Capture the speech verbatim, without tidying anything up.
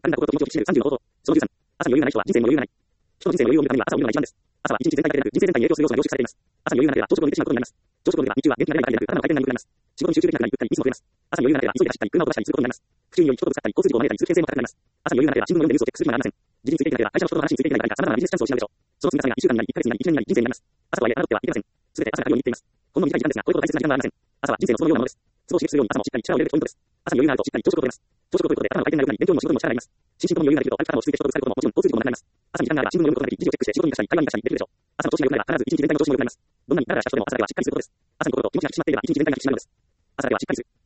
あるんだことと気持ちを引き締めるさんじゅうの方法。そのじゅうさん、朝に余裕がない人は人生に余裕がない。人の人生の余裕を見るためには朝を見るのが一番です。朝は一日全体だけでなく人生全体に影響する要素が凝縮されています。朝に余裕がなければ朝食を抜いてしまうことになります。朝食を抜けば日中は元気が出るばかりでなく頭の回転が鈍くなります。仕事に集中できなくなり、ゆったりミスも増えます。朝に余裕がなければ急いで走ったり車を飛ばしたりすることになります。不注意により人とぶつかったり交通事故を招いたりする危険性も高くなります。朝に余裕がなければ新聞の読んでニュースをチェックする暇がありません。自分についていけなければ会社の人との話についていけないから様々なビジネスチャンスを失うでしょう。その積み重ねがいっしゅうかんになり、いっかげつになり、いちねんになり、人生になります。朝とはいえ、あなたは言ってはいけません。すべて朝が来るように言っています。ほんの短い時間ですが、これほど大切な時間はありません。朝は人生のそのようなものです。ツボを刺激するように朝もしっかり力を入れるポイントです。朝に余裕があるとしっかり朝食をとれます。朝食をとることで頭の回転が良くなり、勉強にも仕事にも力があります。心身とも余裕ができると歩き方も落ち着いて人とぶつかることももちろん交通事故もなくなります。朝に時間があれば新聞を読むことができ、記事をチェックして仕事に出したり、会話に出したりできるでしょう。朝の調子が良くなれば必ず一日全体の調子も良くなります。どんなにダラダラした人でも朝だけはしっかりすることです。朝の心と気持ちが引き締まっていれば一日全体が引き締まるのです。朝だけはしっかりする。